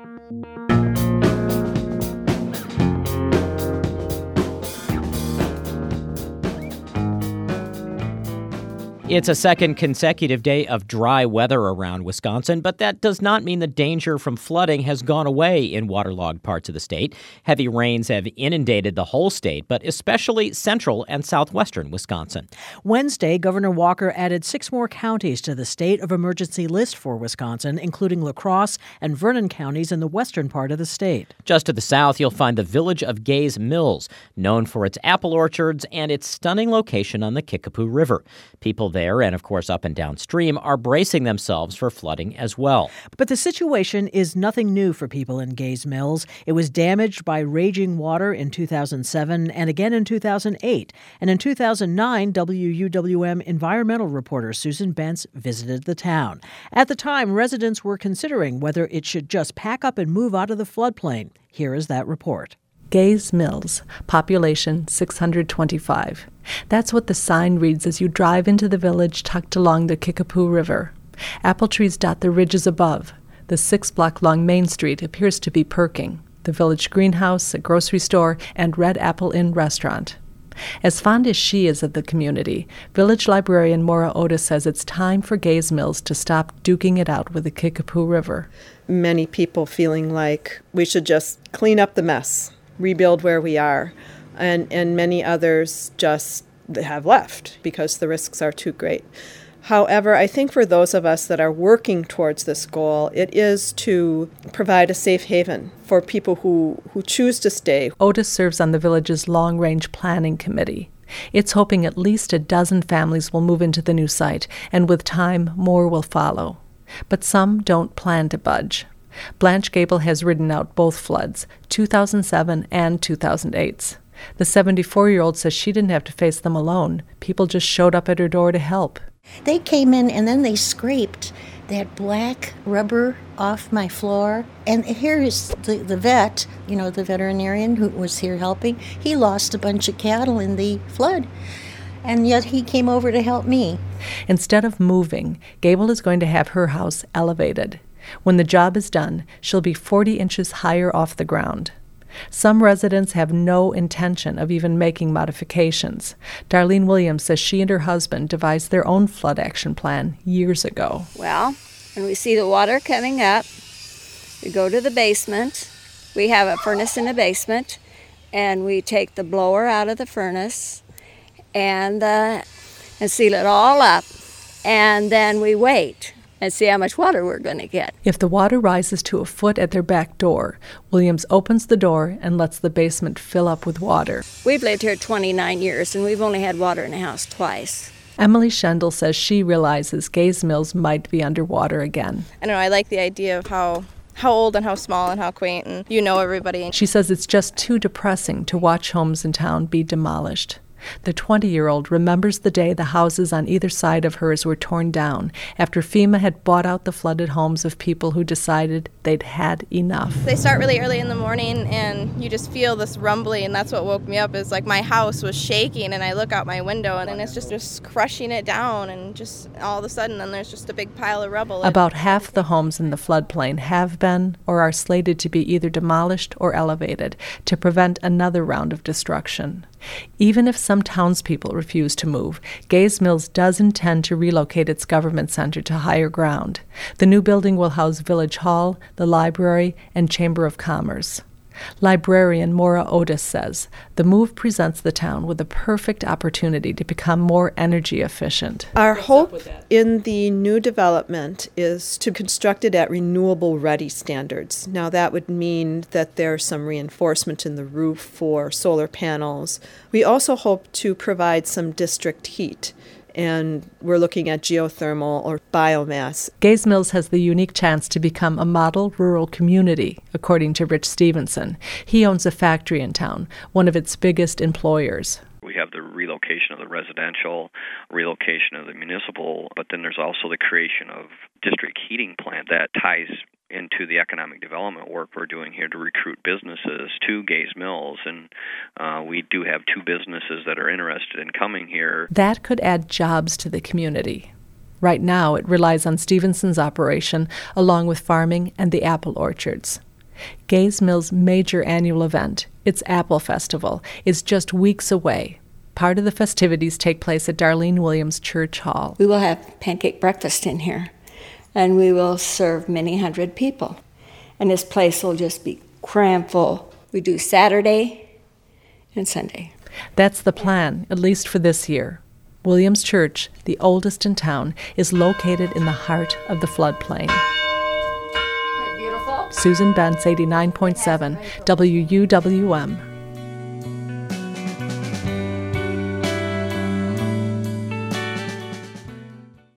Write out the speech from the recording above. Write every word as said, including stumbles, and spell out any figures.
It's a second consecutive day of dry weather around Wisconsin, but that does not mean the danger from flooding has gone away in waterlogged parts of the state. Heavy rains have inundated the whole state, but especially central and southwestern Wisconsin. Wednesday, Governor Walker added six more counties to the state of emergency list for Wisconsin, including La Crosse and Vernon counties in the western part of the state. Just to the south, you'll find the village of Gays Mills, known for its apple orchards and its stunning location on the Kickapoo River. People there There and, of course, up and downstream, are bracing themselves for flooding as well. But the situation is nothing new for people in Gays Mills. It was damaged by raging water in two thousand seven and again in two thousand eight. And in two thousand nine, W U W M environmental reporter Susan Bentz visited the town. At the time, residents were considering whether it should just pack up and move out of the floodplain. Here is that report. Gays Mills, population six hundred twenty-five. That's what the sign reads as you drive into the village tucked along the Kickapoo River. Apple trees dot the ridges above. The six-block-long Main Street appears to be perking. The village greenhouse, a grocery store, and Red Apple Inn restaurant. As fond as she is of the community, village librarian Maura Otis says it's time for Gays Mills to stop duking it out with the Kickapoo River. Many people feeling like we should just clean up the mess, rebuild where we are, and, and many others just have left because the risks are too great. However, I think for those of us that are working towards this goal, it is to provide a safe haven for people who, who choose to stay. Otis serves on the village's long-range planning committee. It's hoping at least a dozen families will move into the new site, and with time, more will follow. But some don't plan to budge. Blanche Gable has ridden out both floods, two thousand seven and two thousand eight. The seventy-four-year-old says she didn't have to face them alone. People just showed up at her door to help. They came in and then they scraped that black rubber off my floor. And here is the, the vet, you know, the veterinarian who was here helping. He lost a bunch of cattle in the flood, and yet he came over to help me. Instead of moving, Gable is going to have her house elevated. When the job is done, she'll be forty inches higher off the ground. Some residents have no intention of even making modifications. Darlene Williams says she and her husband devised their own flood action plan years ago. Well, when we see the water coming up, we go to the basement. We have a furnace in the basement, and we take the blower out of the furnace and, uh, and seal it all up, and then we wait and see how much water we're going to get. If the water rises to a foot at their back door, Williams opens the door and lets the basement fill up with water. We've lived here twenty-nine years, and we've only had water in the house twice. Emily Schendel says she realizes Gays Mills might be underwater again. I don't know, I like the idea of how how old and how small and how quaint, and you know everybody. She says it's just too depressing to watch homes in town be demolished. The twenty-year-old remembers the day the houses on either side of hers were torn down after FEMA had bought out the flooded homes of people who decided they'd had enough. They start really early in the morning, and you just feel this rumbling, and that's what woke me up. Is like my house was shaking, and I look out my window, and it's just, just crushing it down, and just all of a sudden, then there's just a big pile of rubble. About half the homes in the floodplain have been or are slated to be either demolished or elevated to prevent another round of destruction. Even if some townspeople refuse to move, Gays Mills does intend to relocate its government center to higher ground. The new building will house Village Hall, the library, and Chamber of Commerce. Librarian Maura Otis says the move presents the town with a perfect opportunity to become more energy efficient. Our hope in the new development is to construct it at renewable ready standards. Now that would mean that there's some reinforcement in the roof for solar panels. We also hope to provide some district heat, and we're looking at geothermal or biomass. Gays Mills has the unique chance to become a model rural community, according to Rich Stevenson. He owns a factory in town, one of its biggest employers. We have the relocation of the residential, relocation of the municipal, but then there's also the creation of district heating plant that ties into the economic development work we're doing here to recruit businesses to Gays Mills, and uh, we do have two businesses that are interested in coming here. That could add jobs to the community. Right now, it relies on Stevenson's operation, along with farming and the apple orchards. Gays Mills' major annual event, its Apple Festival, is just weeks away. Part of the festivities take place at Darlene Williams Church Hall. We will have pancake breakfast in here, and we will serve many hundred people. And this place will just be crammed full. We do Saturday and Sunday. That's the plan, at least for this year. Williams Church, the oldest in town, is located in the heart of the floodplain. Susan Bentz, eighty-nine point seven, W U W M.